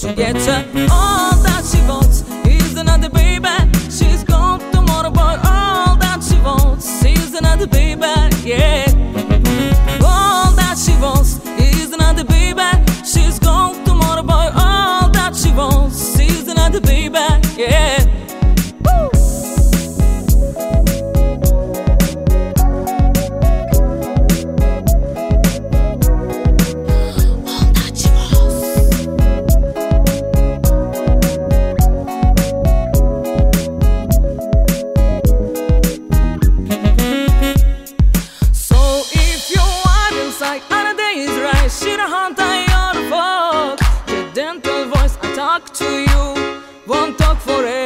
She gets her all that she wants. He's another baby. She's gone tomorrow, boy. All that she wants. He's another baby, yeah. All that she wants. He's another baby. She's gone tomorrow, boy. All that she wants. He's another baby, yeah. She don't hunt I on the fuck. The dental voice I talk to you won't talk forever.